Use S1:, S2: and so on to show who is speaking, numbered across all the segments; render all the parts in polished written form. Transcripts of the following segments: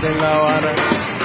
S1: Quédate en La Habana.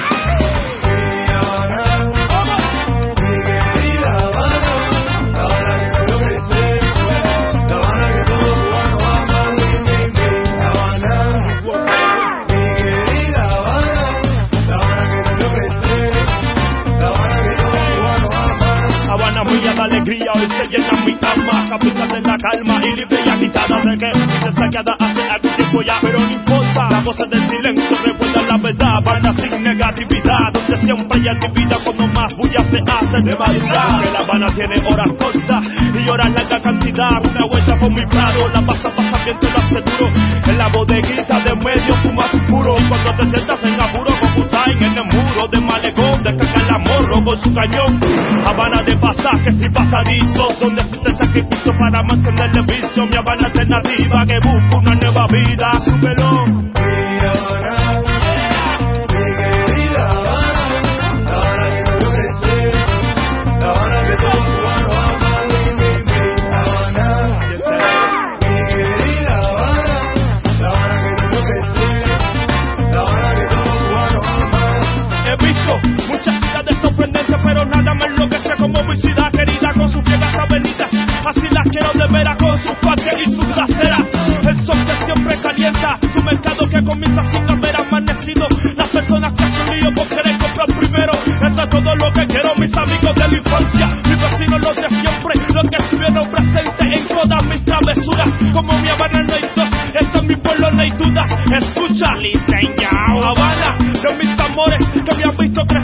S2: Alegría hoy se llena mi alma, capital de la calma y libre y agitada de que se saqueada hace algún tiempo ya, pero no importa, la voz del silencio recuerda la verdad, Habana sin negatividad, donde siempre hay actividad cuando más bulla se hace de madrugada, que La Habana tiene horas cortas y horas larga cantidad, una huella por mi prado, la pasa bien te lo aseguro, en la bodeguita de medio fuma su puro, cuando te sientas en apuro con Butain en el muro de malecón, descarga el amorro con su cañón, Habana de pasajes y pasadizos, donde existe sacrificio para mantener el vicio, mi Habana alternativa que busca una nueva vida, súbelo. Mi Habana, mi querida Habana, La Habana que no crece, La Habana que todo cubano ama, mi Habana, mi querida Habana, La Habana que no crece, La Habana que todo cubano ama. He visto muchas ciudades sorprendentes, pero nada me enloquece como mi ciudad querida con sus viejas avenidas, así las quiero de veras con sus parques y sus aceras, el sol que siempre calienta, su mercado que comienza sin haber amanecido, las personas que hacen lío por querer comprar primero, eso es todo lo que quiero, mis amigos de la infancia, mis vecinos los de siempre, los que estuvieron presentes en todas mis travesuras, como mi Habana no hay dos, este es mi pueblo no hay duda, escucha, liceñao, Habana, de mis amores que me han visto